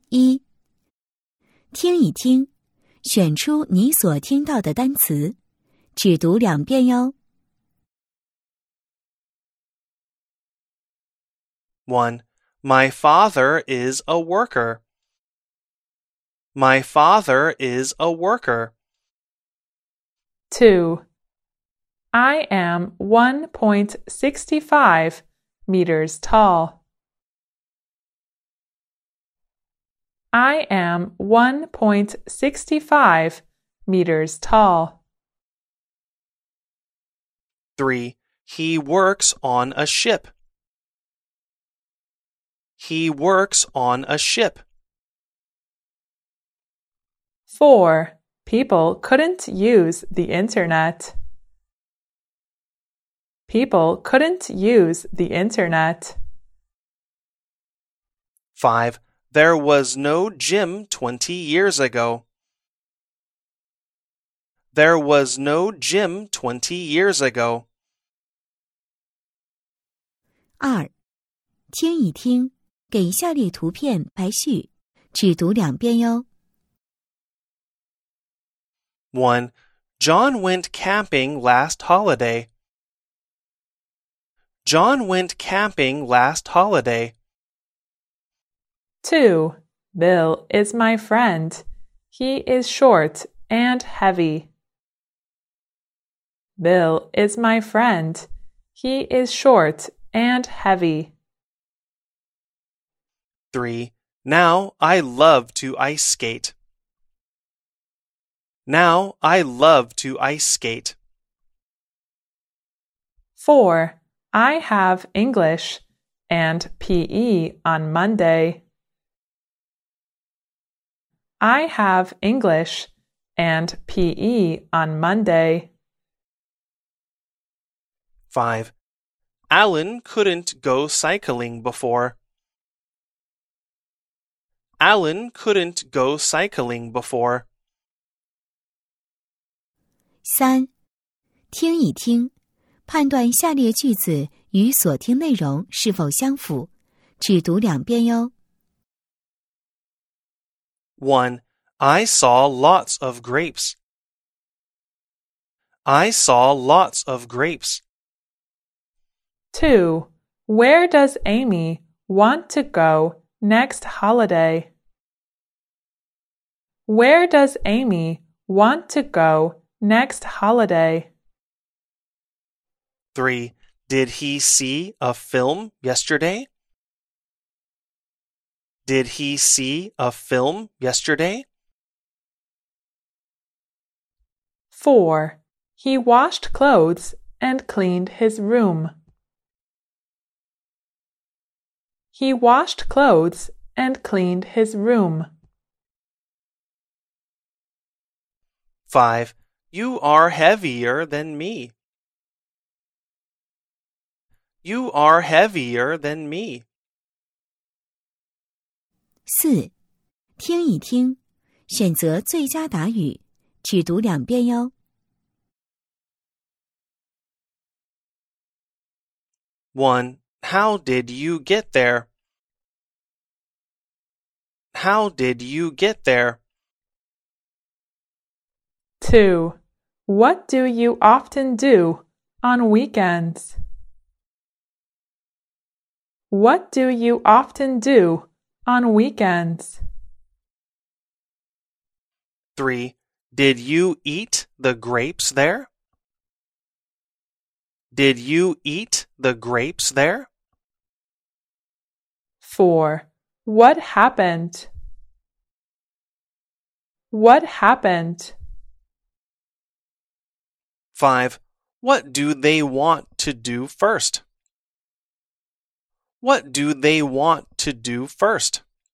一、听一听，选出你所听到的单词，只读2遍哟。 1. My father is a worker. My father is a worker. 2. I am 1.65 meters tall. I am 1.65 meters tall. 3. He works on a ship. He works on a ship. 4. People couldn't use the internet. People couldn't use the internet. 5. There was no gym 20 years ago. There was no gym 20 years ago. 2. 听一听，给下列图片排序，只读2遍哟。 1. John went camping last holiday. John went camping last holiday. 2. Bill is my friend. He is short and heavy. Bill is my friend. He is short and heavy. 3. Now I love to ice skate. Now I love to ice skate. 4. I have English and PE on Monday. I have English and PE on Monday. 5. Alan couldn't go cycling before. Alan couldn't go cycling before. 3. 听一听，判断下列句子与所听内容是否相符，只读2遍哟。 1. I saw lots of grapes. I saw lots of grapes. 2. Where does Amy want to go next holiday? Where does Amy want to go next holiday? 3. Did he see a film yesterday? Did he see a film yesterday? 4. He washed clothes and cleaned his room. He washed clothes and cleaned his room. 5. You are heavier than me. You are heavier than me. 4. 听一听，选择最佳答语，只读2遍哟。 1. How did you get there? How did you get there? 2. What do you often do on weekends? What do you often do on weekends? 3. Did you eat the grapes there? Did you eat the grapes there? 4. What happened? What happened? 5. What do they want to do first? What do they want to do first?